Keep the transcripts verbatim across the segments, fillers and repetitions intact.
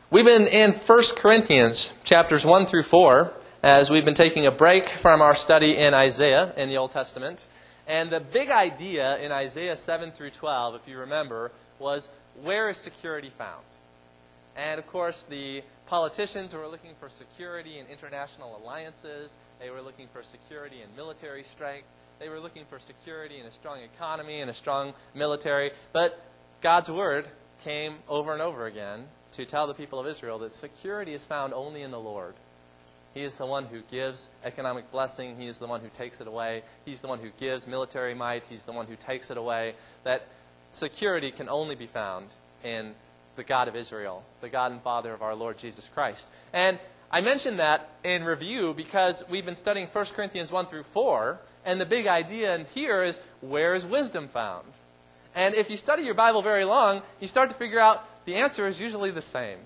We've been in First Corinthians chapters one through four as we've been taking a break from our study in Isaiah in the Old Testament. And the big idea in Isaiah seven through twelve, if you remember, was where is security found? And of course, the politicians were looking for security in international alliances. They were looking for security in military strength. They were looking for security in a strong economy and a strong military. But God's word came over and over again to tell the people of Israel that security is found only in the Lord. He is the one who gives economic blessing. He is the one who takes it away. He's the one who gives military might. He's the one who takes it away. That security can only be found in the God of Israel, the God and Father of our Lord Jesus Christ. And I mention that in review because we've been studying First Corinthians one through four, and the big idea in here is, where is wisdom found? And if you study your Bible very long, you start to figure out the answer is usually the same.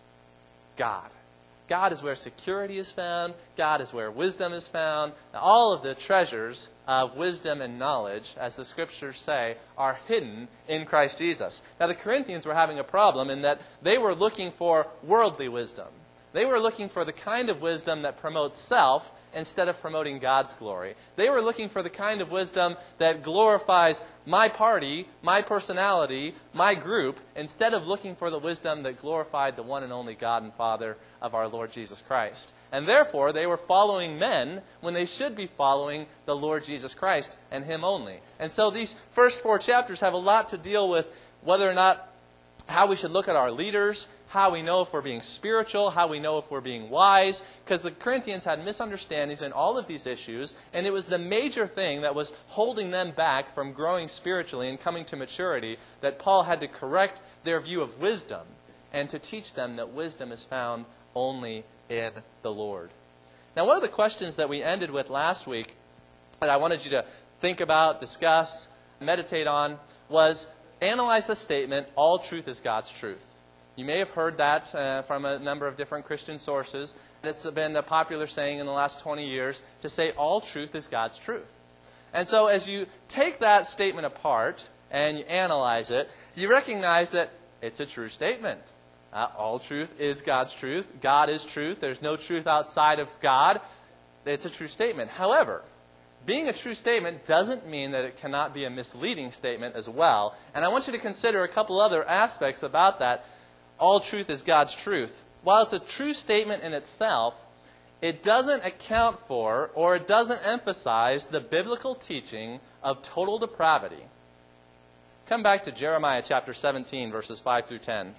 God. God is where security is found. God is where wisdom is found. Now, all of the treasures of wisdom and knowledge, as the Scriptures say, are hidden in Christ Jesus. Now, the Corinthians were having a problem in that they were looking for worldly wisdom. They were looking for the kind of wisdom that promotes self instead of promoting God's glory. They were looking for the kind of wisdom that glorifies my party, my personality, my group, instead of looking for the wisdom that glorified the one and only God and Father of our Lord Jesus Christ. And therefore, they were following men when they should be following the Lord Jesus Christ and Him only. And so these first four chapters have a lot to deal with whether or not how we should look at our leaders, how we know if we're being spiritual, how we know if we're being wise, because the Corinthians had misunderstandings in all of these issues, and it was the major thing that was holding them back from growing spiritually and coming to maturity that Paul had to correct their view of wisdom and to teach them that wisdom is found only in the Lord. Now, one of the questions that we ended with last week that I wanted you to think about, discuss, meditate on was analyze the statement, all truth is God's truth. You may have heard that uh, from a number of different Christian sources. It's been a popular saying in the last twenty years to say all truth is God's truth. And so as you take that statement apart and you analyze it, you recognize that it's a true statement. Uh, all truth is God's truth. God is truth. There's no truth outside of God. It's a true statement. However, being a true statement doesn't mean that it cannot be a misleading statement as well. And I want you to consider a couple other aspects about that. All truth is God's truth. While it's a true statement in itself, it doesn't account for or it doesn't emphasize the biblical teaching of total depravity. Come back to Jeremiah chapter seventeen, verses five through ten.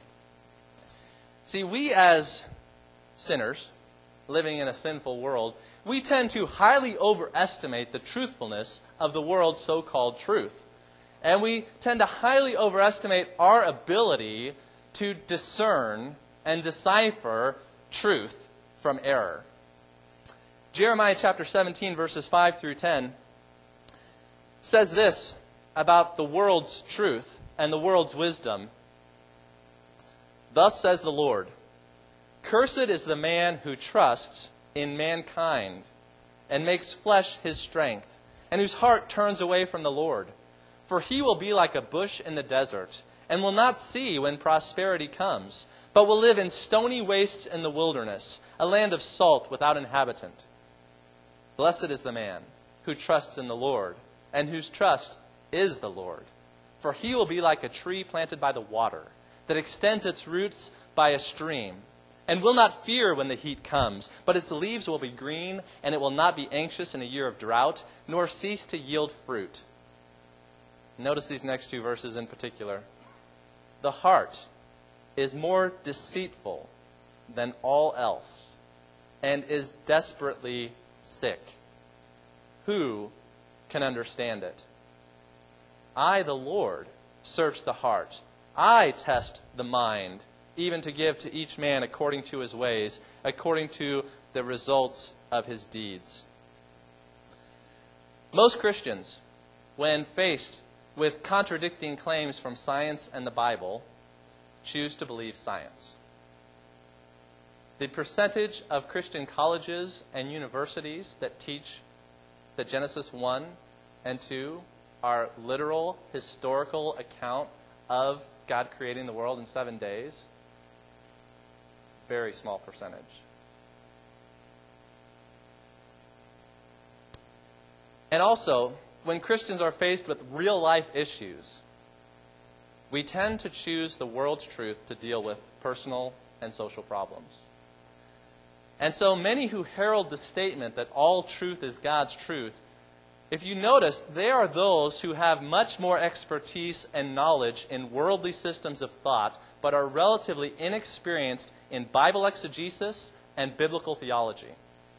See, we as sinners living in a sinful world, we tend to highly overestimate the truthfulness of the world's so-called truth. And we tend to highly overestimate our ability to discern and decipher truth from error. Jeremiah chapter seventeen, verses five through ten says this about the world's truth and the world's wisdom. Thus says the Lord, cursed is the man who trusts in mankind and makes flesh his strength, and whose heart turns away from the Lord. For he will be like a bush in the desert, and will not see when prosperity comes, but will live in stony wastes in the wilderness, a land of salt without inhabitant. Blessed is the man who trusts in the Lord, and whose trust is the Lord. For he will be like a tree planted by the water, that extends its roots by a stream, and will not fear when the heat comes, but its leaves will be green, and it will not be anxious in a year of drought, nor cease to yield fruit. Notice these next two verses in particular. The heart is more deceitful than all else, and is desperately sick. Who can understand it? I, the Lord, search the heart. I test the mind, even to give to each man according to his ways, according to the results of his deeds. Most Christians, when faced with contradicting claims from science and the Bible, choose to believe science. The percentage of Christian colleges and universities that teach that Genesis one and two are literal, historical account of God creating the world in seven days very small percentage. And also, when Christians are faced with real-life issues, we tend to choose the world's truth to deal with personal and social problems. And so many who herald the statement that all truth is God's truth, if you notice, they are those who have much more expertise and knowledge in worldly systems of thought, but are relatively inexperienced in Bible exegesis and biblical theology.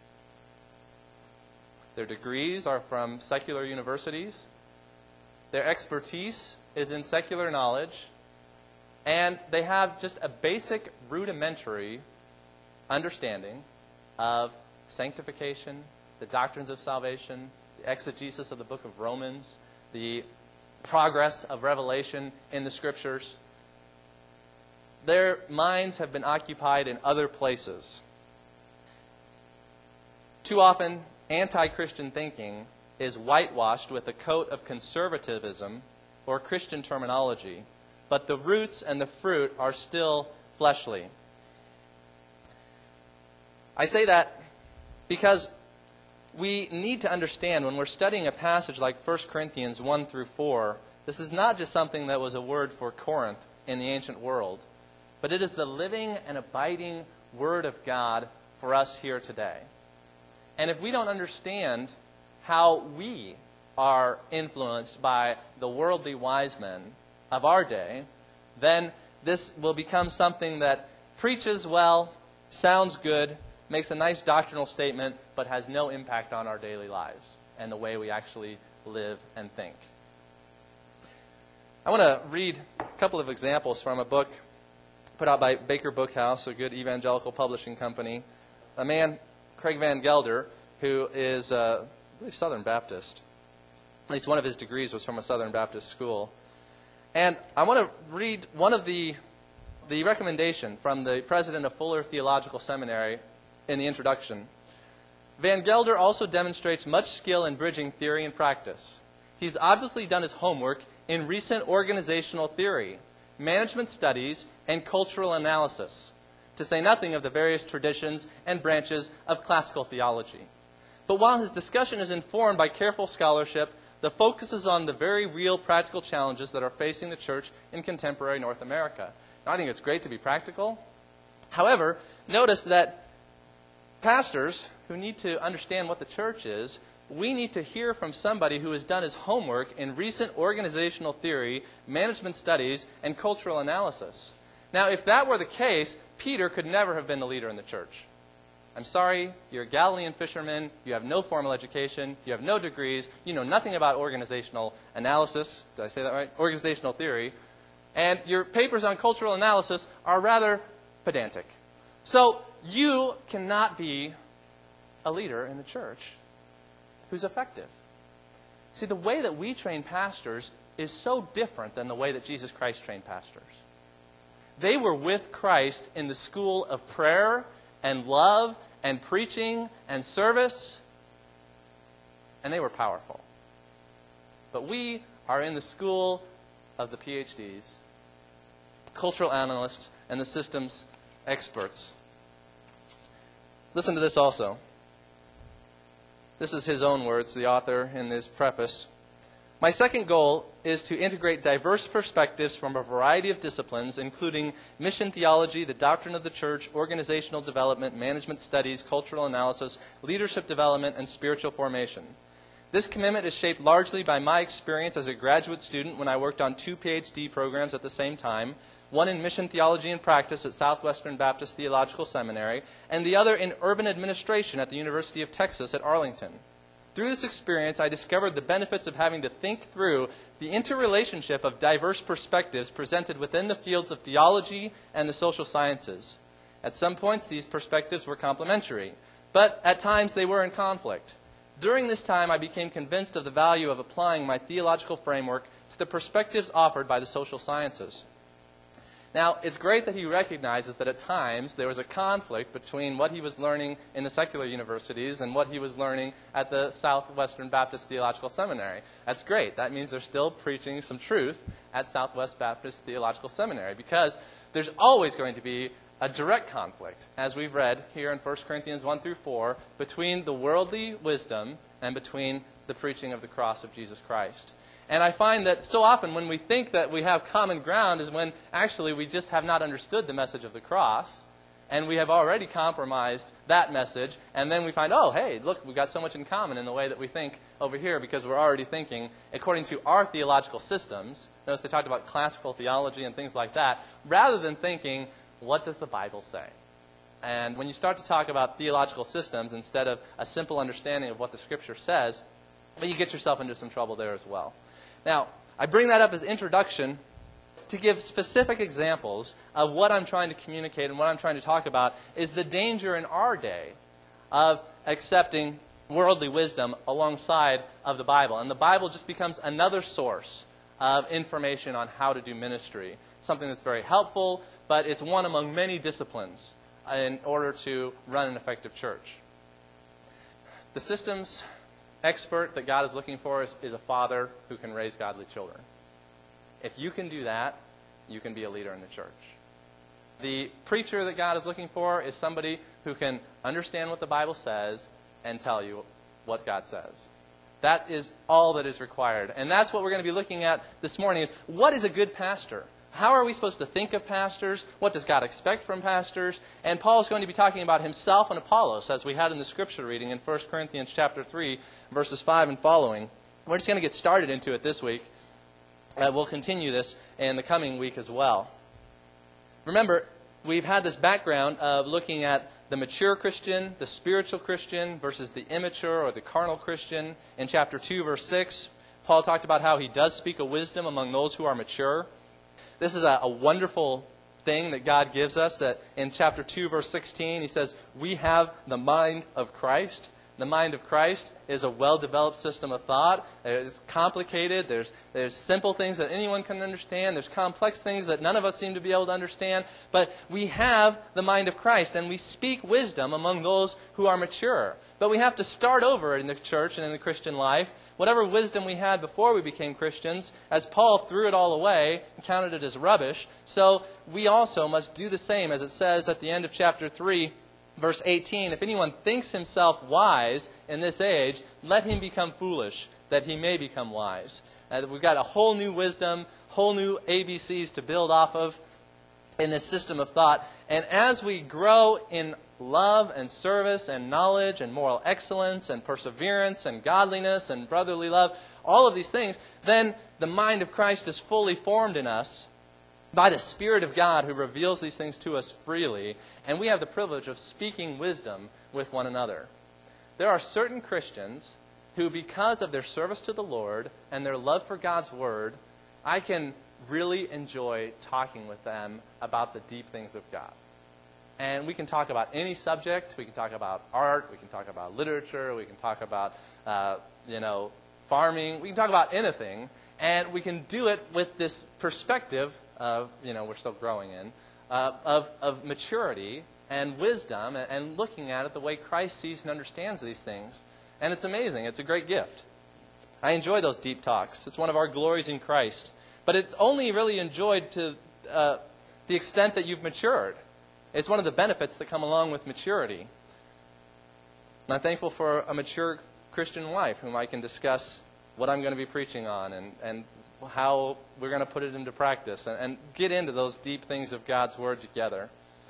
Their degrees are from secular universities. Their expertise is in secular knowledge. And they have just a basic, rudimentary understanding of sanctification, the doctrines of salvation, the exegesis of the book of Romans, the progress of revelation in the Scriptures. Their minds have been occupied in other places. Too often, anti-Christian thinking is whitewashed with a coat of conservatism or Christian terminology, but the roots and the fruit are still fleshly. I say that because we need to understand when we're studying a passage like First Corinthians one through four, this is not just something that was a word for Corinth in the ancient world, but it is the living and abiding Word of God for us here today. And if we don't understand how we are influenced by the worldly wise men of our day, then this will become something that preaches well, sounds good, makes a nice doctrinal statement, but has no impact on our daily lives and the way we actually live and think. I want to read a couple of examples from a book put out by Baker Bookhouse, a good evangelical publishing company. A man, Craig Van Gelder, who is a Southern Baptist. At least one of his degrees was from a Southern Baptist school. And I want to read one of the, the recommendation from the president of Fuller Theological Seminary in the introduction. Van Gelder also demonstrates much skill in bridging theory and practice. He's obviously done his homework in recent organizational theory, management studies, and cultural analysis, to say nothing of the various traditions and branches of classical theology. But while his discussion is informed by careful scholarship, the focus is on the very real practical challenges that are facing the church in contemporary North America. Now, I think it's great to be practical. However, notice that pastors who need to understand what the church is, we need to hear from somebody who has done his homework in recent organizational theory, management studies, and cultural analysis. Now, if that were the case, Peter could never have been the leader in the church. I'm sorry, you're a Galilean fisherman, you have no formal education, you have no degrees, you know nothing about organizational analysis, did I say that right? Organizational theory, and your papers on cultural analysis are rather pedantic. So, you cannot be a leader in the church who's effective. See, the way that we train pastors is so different than the way that Jesus Christ trained pastors. They were with Christ in the school of prayer and love and preaching and service, and they were powerful. But we are in the school of the P H Ds, cultural analysts, and the systems experts. Listen to this also. This is his own words, the author, in his preface. My second goal is to integrate diverse perspectives from a variety of disciplines, including mission theology, the doctrine of the church, organizational development, management studies, cultural analysis, leadership development, and spiritual formation. This commitment is shaped largely by my experience as a graduate student when I worked on two P H D programs at the same time, one in mission theology and practice at Southwestern Baptist Theological Seminary, and the other in urban administration at the University of Texas at Arlington. Through this experience, I discovered the benefits of having to think through the interrelationship of diverse perspectives presented within the fields of theology and the social sciences. At some points, these perspectives were complementary, but at times they were in conflict. During this time, I became convinced of the value of applying my theological framework to the perspectives offered by the social sciences. Now, it's great that he recognizes that at times there was a conflict between what he was learning in the secular universities and what he was learning at the Southwestern Baptist Theological Seminary. That's great. That means they're still preaching some truth at Southwest Baptist Theological Seminary, because there's always going to be a direct conflict, as we've read here in First Corinthians one through four, between the worldly wisdom and between the preaching of the cross of Jesus Christ. And I find that so often when we think that we have common ground is when actually we just have not understood the message of the cross, and we have already compromised that message, and then we find, oh, hey, look, we've got so much in common in the way that we think over here because we're already thinking according to our theological systems. Notice they talked about classical theology and things like that, rather than thinking, what does the Bible say? And when you start to talk about theological systems instead of a simple understanding of what the Scripture says, well, you get yourself into some trouble there as well. Now, I bring that up as introduction to give specific examples of what I'm trying to communicate and what I'm trying to talk about is the danger in our day of accepting worldly wisdom alongside of the Bible. And the Bible just becomes another source of information on how to do ministry. Something that's very helpful, but it's one among many disciplines in order to run an effective church. The systems expert that God is looking for is, is a father who can raise godly children. If you can do that, you can be a leader in the church. The preacher that God is looking for is somebody who can understand what the Bible says and tell you what God says. That is all that is required. And that's what we're going to be looking at this morning is what is a good pastor? How are we supposed to think of pastors? What does God expect from pastors? And Paul is going to be talking about himself and Apollos, as we had in the scripture reading in First Corinthians chapter three, verses five and following. We're just going to get started into it this week. Uh, we'll continue this in the coming week as well. Remember, we've had this background of looking at the mature Christian, the spiritual Christian, versus the immature or the carnal Christian. In chapter two, verse six, Paul talked about how he does speak of wisdom among those who are mature. This is a, a wonderful thing that God gives us, that in chapter two, verse sixteen, he says, we have the mind of Christ. The mind of Christ is a well-developed system of thought. It's complicated. There's, there's simple things that anyone can understand. There's complex things that none of us seem to be able to understand. But we have the mind of Christ, and we speak wisdom among those who are mature. But we have to start over in the church and in the Christian life. Whatever wisdom we had before we became Christians, as Paul threw it all away and counted it as rubbish, so we also must do the same, as it says at the end of chapter three, verse eighteen, if anyone thinks himself wise in this age, let him become foolish, that he may become wise. Uh, we've got a whole new wisdom, whole new A B Cs to build off of in this system of thought. And as we grow in love and service and knowledge and moral excellence and perseverance and godliness and brotherly love, all of these things, then the mind of Christ is fully formed in us by the Spirit of God who reveals these things to us freely, and we have the privilege of speaking wisdom with one another. There are certain Christians who, because of their service to the Lord and their love for God's Word, I can really enjoy talking with them about the deep things of God. And we can talk about any subject. We can talk about art. We can talk about literature. We can talk about, uh, you know, farming. We can talk about anything. And we can do it with this perspective of, you know, we're still growing in, uh, of, of maturity and wisdom and, and looking at it the way Christ sees and understands these things. And it's amazing. It's a great gift. I enjoy those deep talks. It's one of our glories in Christ. But it's only really enjoyed to uh, the extent that you've matured. It's one of the benefits that come along with maturity. And I'm thankful for a mature Christian wife whom I can discuss what I'm going to be preaching on and, and how we're going to put it into practice and, and get into those deep things of God's Word together.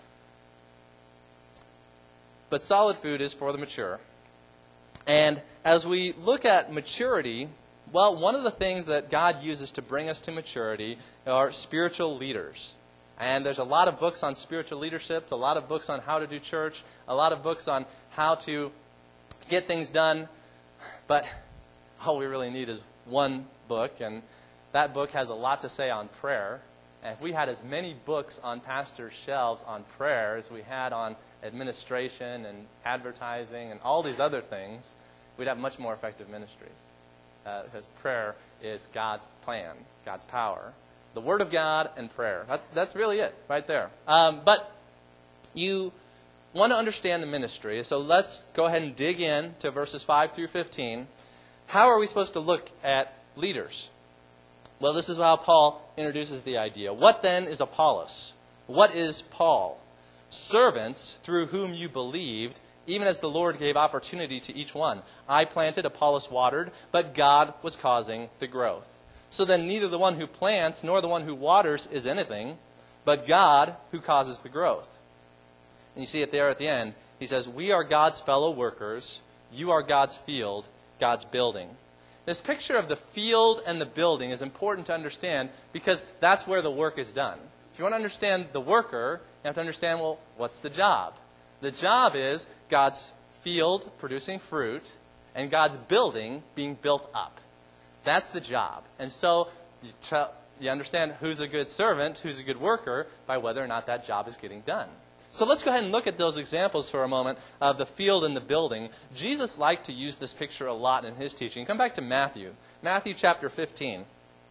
But solid food is for the mature. And as we look at maturity, well, one of the things that God uses to bring us to maturity are spiritual leaders. And there's a lot of books on spiritual leadership, a lot of books on how to do church, a lot of books on how to get things done. But all we really need is one book, and that book has a lot to say on prayer. And if we had as many books on pastors' shelves on prayer as we had on administration and advertising and all these other things, we'd have much more effective ministries. Uh, because prayer is God's plan, God's power. The Word of God and prayer. That's that's really it right there. Um, but you want to understand the ministry, so let's go ahead and dig in to verses five through fifteen. How are we supposed to look at leaders? Well, this is how Paul introduces the idea. What then is Apollos? What is Paul? servants through whom you believed, even as the Lord gave opportunity to each one. I planted, Apollos watered, but God was causing the growth. So then neither the one who plants nor the one who waters is anything, but God who causes the growth. And you see it there at the end. He says, we are God's fellow workers. You are God's field, God's building. This picture of the field and the building is important to understand because that's where the work is done. If you want to understand the worker, you have to understand, well, what's the job? The job is God's field producing fruit and God's building being built up. That's the job. And so you, try, you understand who's a good servant, who's a good worker, by whether or not that job is getting done. So let's go ahead and look at those examples for a moment of the field and the building. Jesus liked to use this picture a lot in his teaching. Come back to Matthew. Matthew chapter fifteen.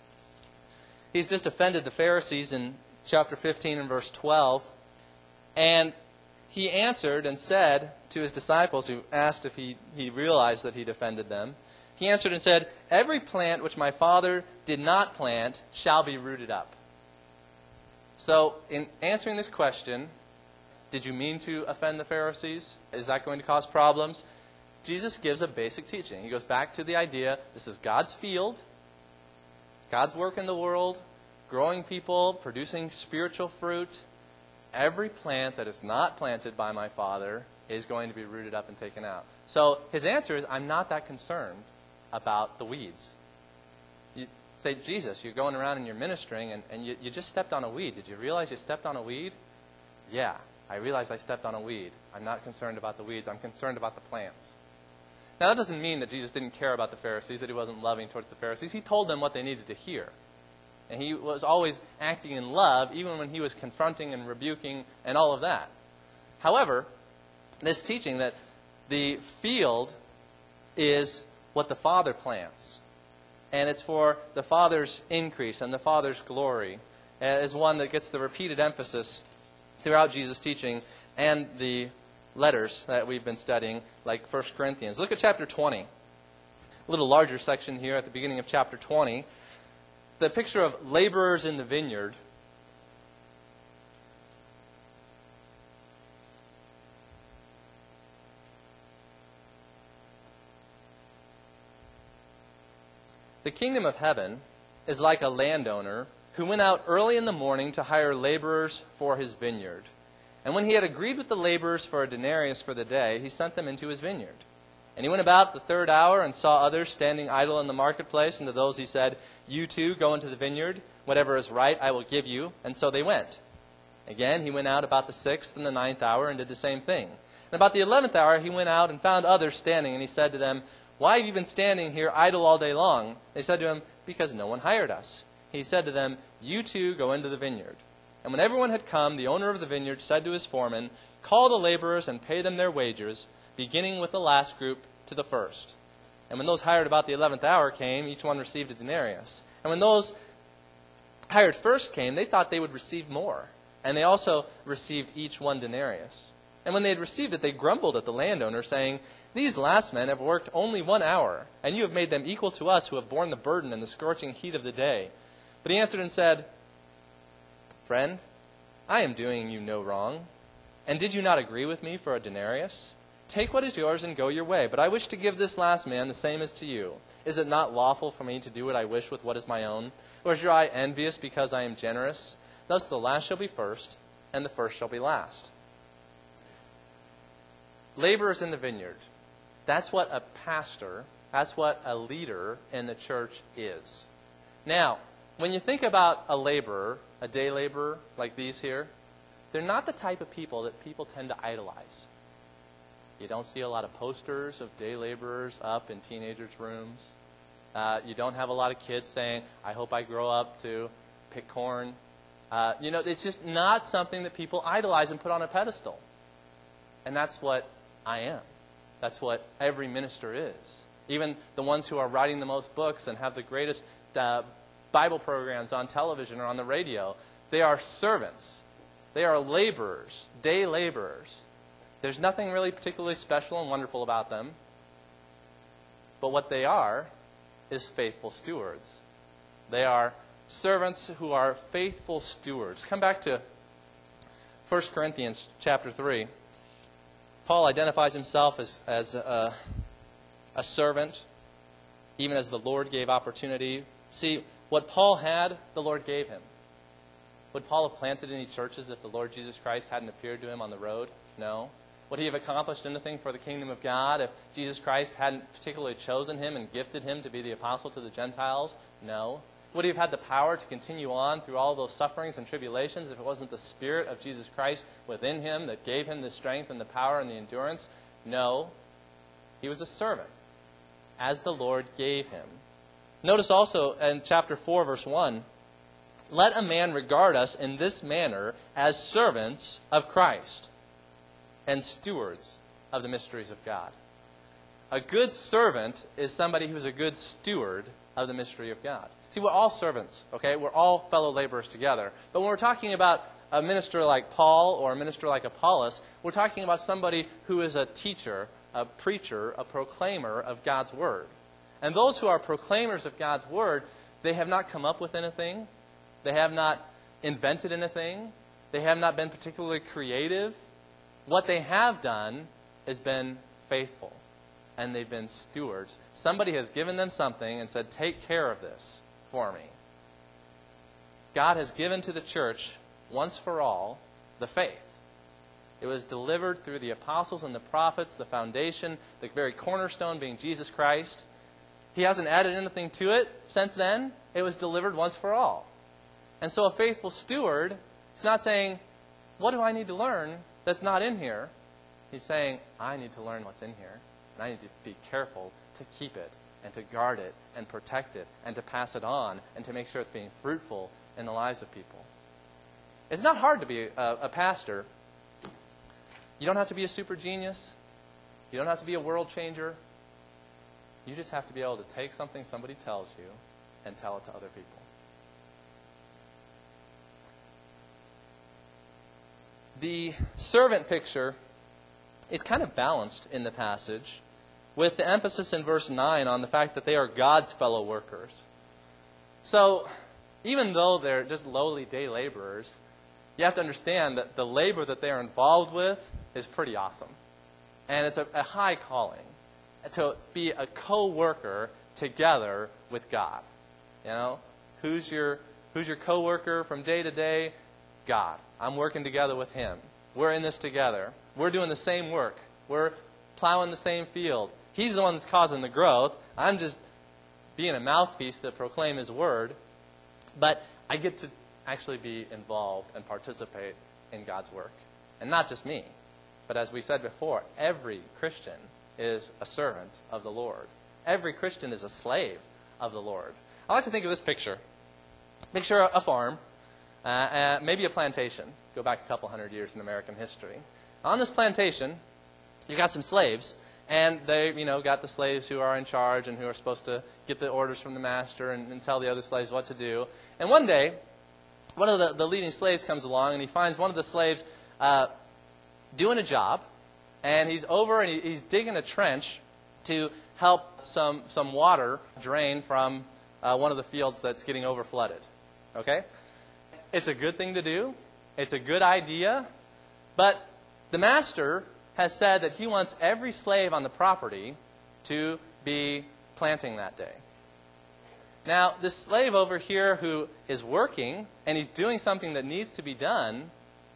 He's just offended the Pharisees in chapter fifteen and verse twelve. And he answered and said to his disciples, who asked if he, he realized that he'd offended them, he answered and said, every plant which my Father did not plant shall be rooted up. So in answering this question, did you mean to offend the Pharisees? Is that going to cause problems? Jesus gives a basic teaching. He goes back to the idea, this is God's field, God's work in the world, growing people, producing spiritual fruit. Every plant that is not planted by my Father is going to be rooted up and taken out. So his answer is, I'm not that concerned about the weeds. You say, Jesus, you're going around and you're ministering, and, and you, you just stepped on a weed. Did you realize you stepped on a weed? Yeah, I realized I stepped on a weed. I'm not concerned about the weeds. I'm concerned about the plants. Now, that doesn't mean that Jesus didn't care about the Pharisees, that he wasn't loving towards the Pharisees. He told them what they needed to hear. And he was always acting in love, even when he was confronting and rebuking and all of that. However, this teaching that the field is what the Father plants, and it's for the Father's increase and the Father's glory, is one that gets the repeated emphasis throughout Jesus' teaching and the letters that we've been studying, like First Corinthians. Look at chapter twenty. A little larger section here at the beginning of chapter twenty. The picture of laborers in the vineyard. The kingdom of heaven is like a landowner who went out early in the morning to hire laborers for his vineyard. And when he had agreed with the laborers for a denarius for the day, he sent them into his vineyard. And he went about the third hour and saw others standing idle in the marketplace. And to those he said, you too go into the vineyard. Whatever is right I will give you. And so they went. Again, he went out about the sixth and the ninth hour and did the same thing. And about the eleventh hour he went out and found others standing. And he said to them, why have you been standing here idle all day long? They said to him, because no one hired us. He said to them, you too go into the vineyard. And when everyone had come, the owner of the vineyard said to his foreman, call the laborers and pay them their wages, beginning with the last group to the first. And when those hired about the eleventh hour came, each one received a denarius. And when those hired first came, they thought they would receive more. And they also received each one denarius. And when they had received it, they grumbled at the landowner, saying, these last men have worked only one hour, and you have made them equal to us who have borne the burden and the scorching heat of the day. But he answered and said, friend, I am doing you no wrong. And did you not agree with me for a denarius? Take what is yours and go your way. But I wish to give this last man the same as to you. Is it not lawful for me to do what I wish with what is my own? Or is your eye envious because I am generous? Thus the last shall be first, and the first shall be last. Laborers in the vineyard. That's what a pastor, that's what a leader in the church is. Now, when you think about a laborer, a day laborer like these here, they're not the type of people that people tend to idolize. You don't see a lot of posters of day laborers up in teenagers' rooms. Uh, you don't have a lot of kids saying, I hope I grow up to pick corn. Uh, you know, it's just not something that people idolize and put on a pedestal. And that's what I am. That's what every minister is. Even the ones who are writing the most books and have the greatest uh, Bible programs on television or on the radio, they are servants. They are laborers, day laborers. There's nothing really particularly special and wonderful about them. But what they are is faithful stewards. They are servants who are faithful stewards. Come back to First Corinthians chapter three. Paul identifies himself as, as a, a servant, even as the Lord gave opportunity. See, what Paul had, the Lord gave him. Would Paul have planted any churches if the Lord Jesus Christ hadn't appeared to him on the road? No. Would he have accomplished anything for the kingdom of God if Jesus Christ hadn't particularly chosen him and gifted him to be the apostle to the Gentiles? No. Would he have had the power to continue on through all those sufferings and tribulations if it wasn't the Spirit of Jesus Christ within him that gave him the strength and the power and the endurance? No. He was a servant, as the Lord gave him. Notice also in chapter four, verse one, let a man regard us in this manner as servants of Christ and stewards of the mysteries of God. A good servant is somebody who's a good steward of the mystery of God. See, we're all servants, okay? We're all fellow laborers together. But when we're talking about a minister like Paul or a minister like Apollos, we're talking about somebody who is a teacher, a preacher, a proclaimer of God's Word. And those who are proclaimers of God's Word, they have not come up with anything. They have not invented anything. They have not been particularly creative. What they have done is been faithful. And they've been stewards. Somebody has given them something and said, take care of this for me. God has given to the church, once for all, the faith. It was delivered through the apostles and the prophets, the foundation, the very cornerstone being Jesus Christ. He hasn't added anything to it since then. It was delivered once for all. And so a faithful steward is not saying, what do I need to learn that's not in here? He's saying, I need to learn what's in here. And I need to be careful to keep it and to guard it and protect it and to pass it on and to make sure it's being fruitful in the lives of people. It's not hard to be a, a pastor. You don't have to be a super genius. You don't have to be a world changer. You just have to be able to take something somebody tells you and tell it to other people. The servant picture is kind of balanced in the passage with the emphasis in verse nine on the fact that they are God's fellow workers. So, even though they're just lowly day laborers, you have to understand that the labor that they're involved with is pretty awesome. And it's a, a high calling to be a co-worker together with God. You know, who's your who's your co-worker from day to day? God. I'm working together with Him. We're in this together. We're doing the same work. We're plowing the same field. He's the one that's causing the growth. I'm just being a mouthpiece to proclaim His Word. But I get to actually be involved and participate in God's work. And not just me. But as we said before, every Christian is a servant of the Lord. Every Christian is a slave of the Lord. I like to think of this picture. Picture a farm, uh, uh, maybe a plantation. Go back a couple hundred years in American history. On this plantation, you got some slaves, and they, you know, got the slaves who are in charge and who are supposed to get the orders from the master and, and tell the other slaves what to do. And one day, one of the, the leading slaves comes along, and he finds one of the slaves uh, doing a job, and he's over and he, he's digging a trench to help some some water drain from uh, one of the fields that's getting over flooded. Okay? It's a good thing to do. It's a good idea. But the master has said that he wants every slave on the property to be planting that day. Now, this slave over here who is working, and he's doing something that needs to be done,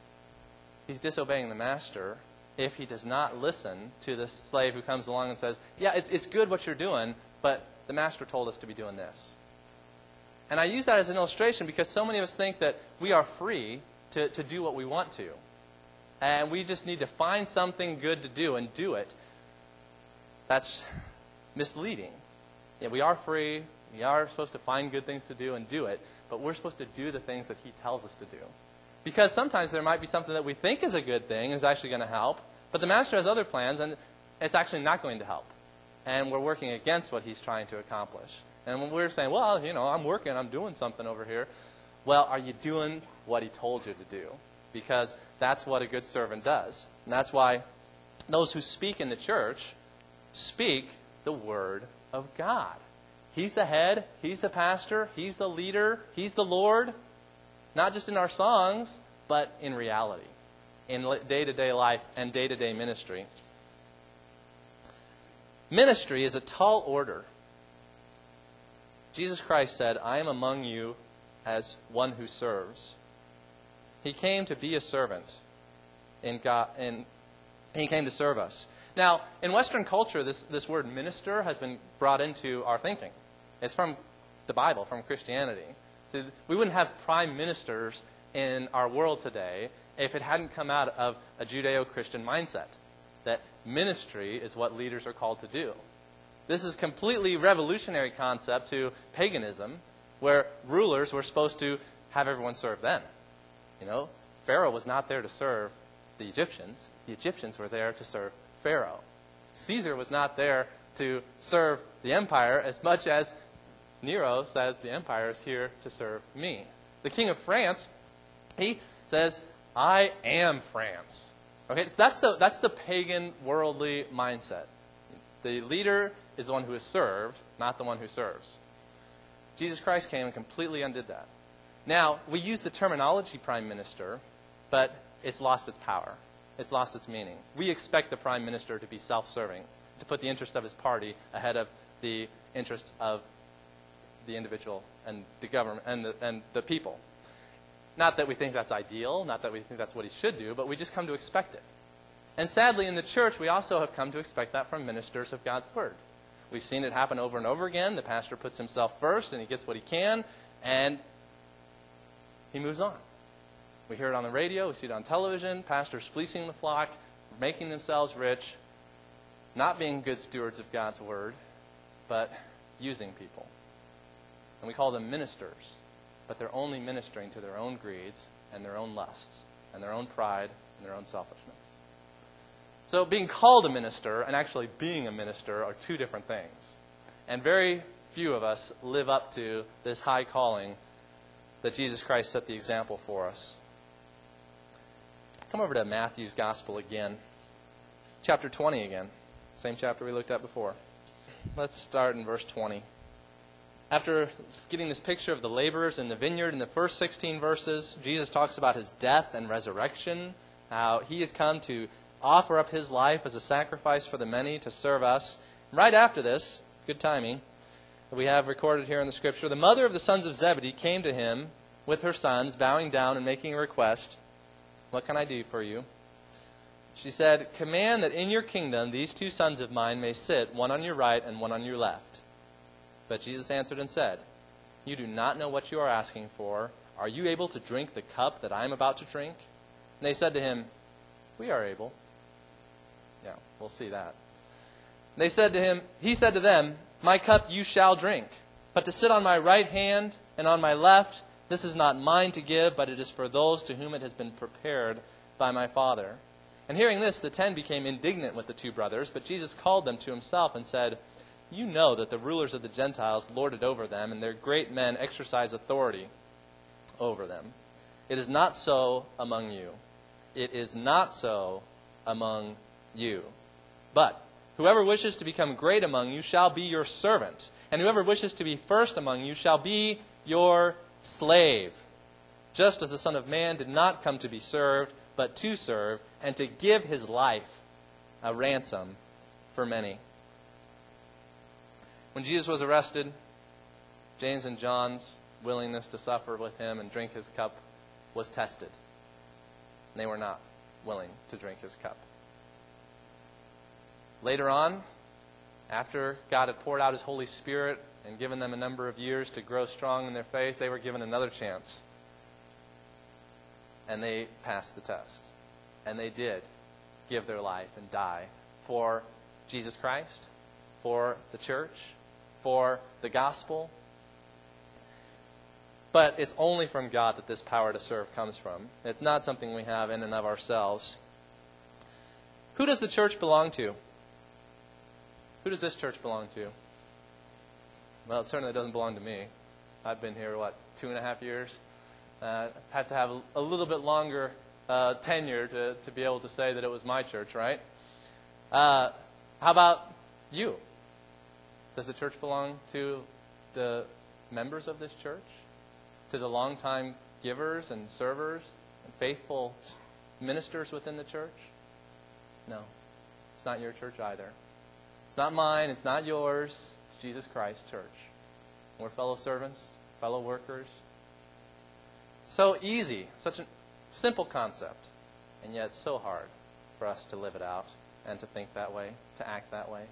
he's disobeying the master if he does not listen to this slave who comes along and says, yeah, it's it's good what you're doing, but the master told us to be doing this. And I use that as an illustration because so many of us think that we are free to, to do what we want to. And we just need to find something good to do and do it. That's misleading. Yeah, we are free. We are supposed to find good things to do and do it. But we're supposed to do the things that He tells us to do. Because sometimes there might be something that we think is a good thing is actually going to help. But the master has other plans and it's actually not going to help. And we're working against what He's trying to accomplish. And when we're saying, well, you know, I'm working, I'm doing something over here. Well, are you doing what He told you to do? Because that's what a good servant does. And that's why those who speak in the church speak the Word of God. He's the head. He's the pastor. He's the leader. He's the Lord. Not just in our songs, but in reality. in day-to-day life and day-to-day ministry. Ministry is a tall order. Jesus Christ said, I am among you as one who serves. He came to be a servant. In God, and He came to serve us. Now, in Western culture, this, this word minister has been brought into our thinking. It's from the Bible, from Christianity. So we wouldn't have prime ministers in our world today if it hadn't come out of a Judeo-Christian mindset, that ministry is what leaders are called to do. This is a completely revolutionary concept to paganism, where rulers were supposed to have everyone serve them. You know, Pharaoh was not there to serve the Egyptians. The Egyptians were there to serve Pharaoh. Caesar was not there to serve the empire as much as Nero says the empire is here to serve me. The king of France, he says, I am France. Okay, so that's the that's the pagan worldly mindset. The leader is the one who is served, not the one who serves. Jesus Christ came and completely undid that. Now, we use the terminology prime minister, but it's lost its power. It's lost its meaning. We expect the prime minister to be self-serving, to put the interest of his party ahead of the interest of the individual and the government and the, and the people. Not that we think that's ideal, not that we think that's what he should do, but we just come to expect it. And sadly, in the church, we also have come to expect that from ministers of God's Word. We've seen it happen over and over again. The pastor puts himself first, and he gets what he can, and he moves on. We hear it on the radio, we see it on television, pastors fleecing the flock, making themselves rich, not being good stewards of God's Word, but using people. And we call them ministers, but they're only ministering to their own greeds and their own lusts and their own pride and their own selfishness. So being called a minister and actually being a minister are two different things. And very few of us live up to this high calling that Jesus Christ set the example for us. Come over to Matthew's Gospel again. Chapter twenty again. Same chapter we looked at before. Let's start in verse twenty. After getting this picture of the laborers in the vineyard in the first sixteen verses, Jesus talks about his death and resurrection, how he has come to offer up his life as a sacrifice for the many to serve us. Right after this, good timing, we have recorded here in the Scripture, the mother of the sons of Zebedee came to him with her sons, bowing down and making a request. What can I do for you? She said, command that in your kingdom these two sons of mine may sit, one on your right and one on your left. But Jesus answered and said, you do not know what you are asking for. Are you able to drink the cup that I am about to drink? And they said to him, we are able. Yeah, we'll see that. They said to him, he said to them, my cup you shall drink, but to sit on my right hand and on my left, this is not mine to give, but it is for those to whom it has been prepared by my Father. And hearing this, the ten became indignant with the two brothers, but Jesus called them to himself and said, you know that the rulers of the Gentiles lord it over them, and their great men exercise authority over them. It is not so among you. It is not so among you. But whoever wishes to become great among you shall be your servant, and whoever wishes to be first among you shall be your slave. Just as the Son of Man did not come to be served, but to serve, and to give his life a ransom for many. When Jesus was arrested, James and John's willingness to suffer with him and drink his cup was tested. And they were not willing to drink his cup. Later on, after God had poured out his Holy Spirit and given them a number of years to grow strong in their faith, they were given another chance. And they passed the test. And they did give their life and die for Jesus Christ, for the church, for the gospel. But it's only from God that this power to serve comes from. It's not something we have in and of ourselves. Who does the church belong to? Who does this church belong to? Well, it certainly doesn't belong to me. I've been here, what, two and a half years? Uh, have to have a, a little bit longer uh, tenure to, to be able to say that it was my church, right? Uh, how about you? Does the church belong to the members of this church? To the longtime givers and servers and faithful ministers within the church? No. It's not your church either. It's not mine. It's not yours. It's Jesus Christ's church. We're fellow servants, fellow workers. So easy, such a simple concept, and yet so hard for us to live it out and to think that way, to act that way.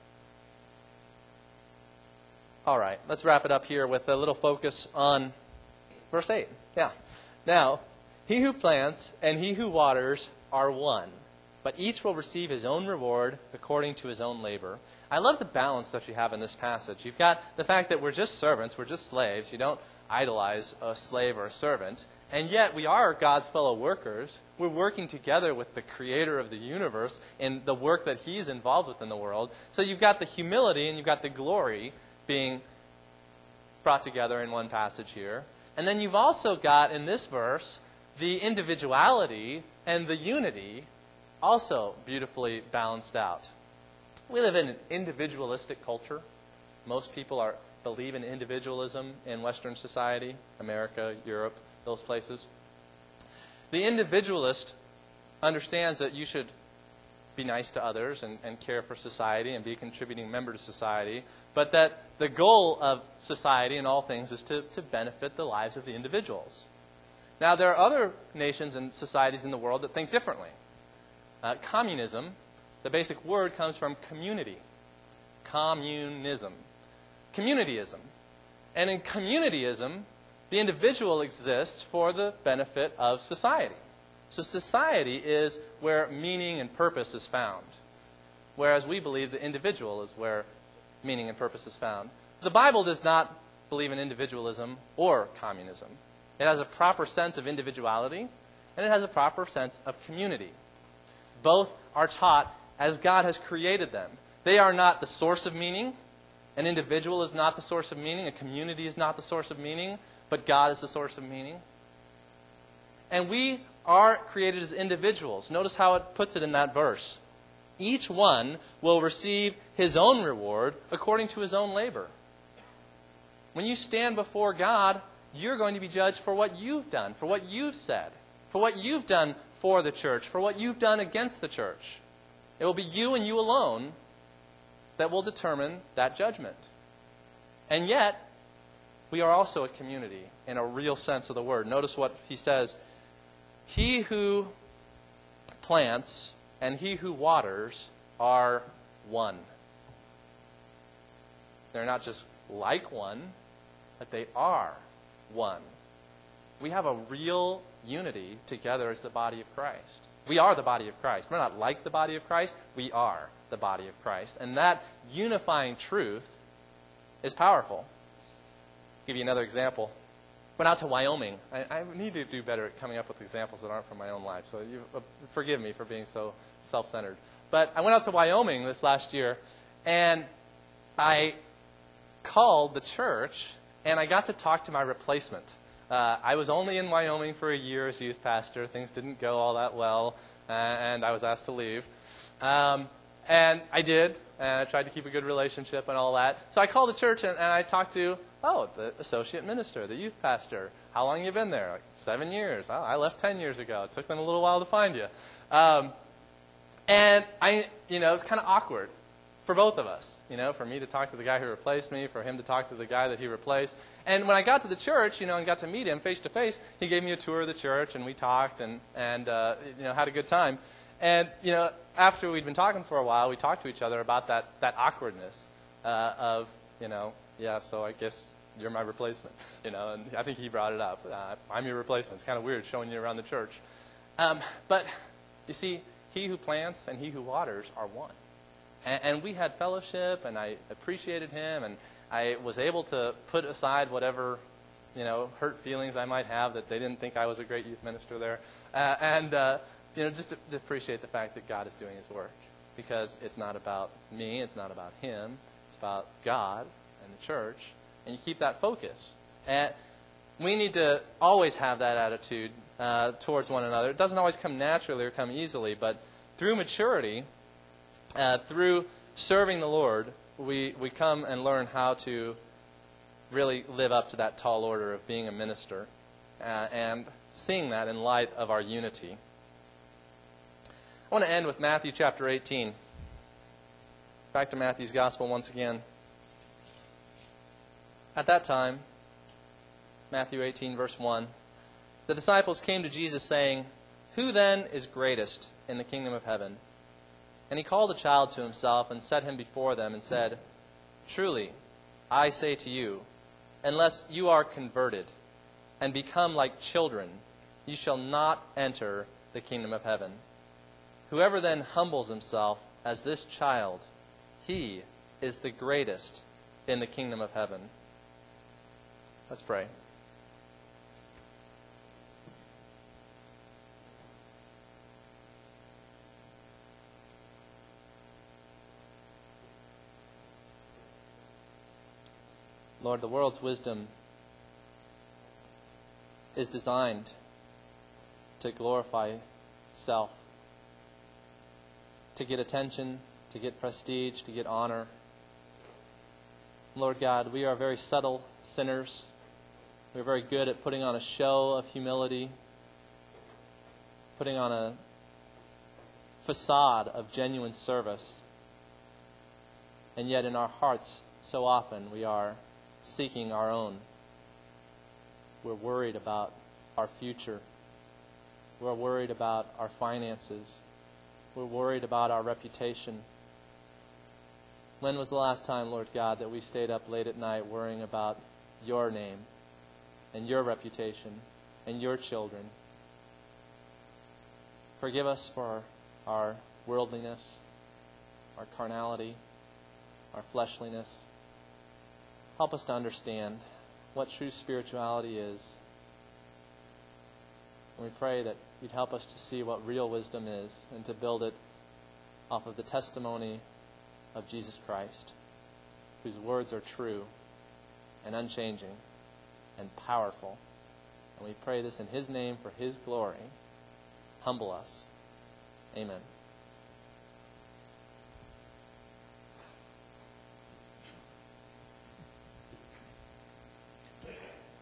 All right, let's wrap it up here with a little focus on verse eight. Yeah. Now, he who plants and he who waters are one, but each will receive his own reward according to his own labor. I love the balance that you have in this passage. You've got the fact that we're just servants, we're just slaves. You don't idolize a slave or a servant. And yet we are God's fellow workers. We're working together with the creator of the universe in the work that he's involved with in the world. So you've got the humility and you've got the glory being brought together in one passage here. And then you've also got in this verse the individuality and the unity also beautifully balanced out. We live in an individualistic culture. Most people are believe in individualism in Western society, America, Europe, those places. The individualist understands that you should be nice to others and, and care for society and be a contributing member to society, but that the goal of society in all things is to, to benefit the lives of the individuals. Now, there are other nations and societies in the world that think differently. Uh, communism, the basic word comes from community. Communism. Communityism. And in communityism, the individual exists for the benefit of society. So society is where meaning and purpose is found, whereas we believe the individual is where meaning and purpose is found. The Bible does not believe in individualism or communism. It has a proper sense of individuality, and it has a proper sense of community. Both are taught as God has created them. They are not the source of meaning. An individual is not the source of meaning. A community is not the source of meaning. But God is the source of meaning. And we are created as individuals. Notice how it puts it in that verse. Each one will receive his own reward according to his own labor. When you stand before God, you're going to be judged for what you've done, for what you've said, for what you've done for the church, for what you've done against the church. It will be you and you alone that will determine that judgment. And yet, we are also a community in a real sense of the word. Notice what he says. He who plants and he who waters are one. They're not just like one, but they are one. We have a real unity together as the body of Christ. We are the body of Christ. We're not like the body of Christ. We are the body of Christ. And that unifying truth is powerful. I'll give you another example. Went out to Wyoming. I, I need to do better at coming up with examples that aren't from my own life, so you uh, forgive me for being so self-centered. But I went out to Wyoming this last year, and I called the church, and I got to talk to my replacement. Uh, I was only in Wyoming for a year as youth pastor. Things didn't go all that well, uh, and I was asked to leave. Um, and I did, and I tried to keep a good relationship and all that. So I called the church, and, and I talked to, oh, the associate minister, the youth pastor. How long have you been there? Like, seven years. Oh, I left ten years ago. It took them a little while to find you. Um, and, I, you know, it was kind of awkward for both of us, you know, for me to talk to the guy who replaced me, for him to talk to the guy that he replaced. And when I got to the church, you know, and got to meet him face to face, he gave me a tour of the church, and we talked and, and uh, you know, had a good time. And, you know, after we'd been talking for a while, we talked to each other about that, that awkwardness uh, of, you know, yeah, so I guess you're my replacement, you know, and I think he brought it up. Uh, I'm your replacement. It's kind of weird showing you around the church. Um, but, you see, he who plants and he who waters are one. And, and we had fellowship, and I appreciated him, and I was able to put aside whatever, you know, hurt feelings I might have that they didn't think I was a great youth minister there. Uh, and, uh, you know, just to, to appreciate the fact that God is doing his work. Because it's not about me, it's not about him, it's about God and the church. And you keep that focus. And we need to always have that attitude uh, towards one another. It doesn't always come naturally or come easily, but through maturity, uh, through serving the Lord, we, we come and learn how to really live up to that tall order of being a minister uh, and seeing that in light of our unity. I want to end with Matthew chapter eighteen. Back to Matthew's Gospel once again. At that time, Matthew eighteen, verse one, the disciples came to Jesus saying, "Who then is greatest in the kingdom of heaven?" And he called a child to himself and set him before them and said, "Truly, I say to you, unless you are converted and become like children, you shall not enter the kingdom of heaven. Whoever then humbles himself as this child, he is the greatest in the kingdom of heaven." Let's pray. Lord, the world's wisdom is designed to glorify self, to get attention, to get prestige, to get honor. Lord God, we are very subtle sinners. We're very good at putting on a show of humility, putting on a facade of genuine service. And yet in our hearts, so often we are seeking our own. We're worried about our future. We're worried about our finances. We're worried about our reputation. When was the last time, Lord God, that we stayed up late at night worrying about your name and your reputation and your children? Forgive us for our worldliness, our carnality, our fleshliness. Help us to understand what true spirituality is. And we pray that you'd help us to see what real wisdom is and to build it off of the testimony of Jesus Christ, whose words are true and unchanging and powerful. And we pray this in his name for his glory. Humble us. Amen.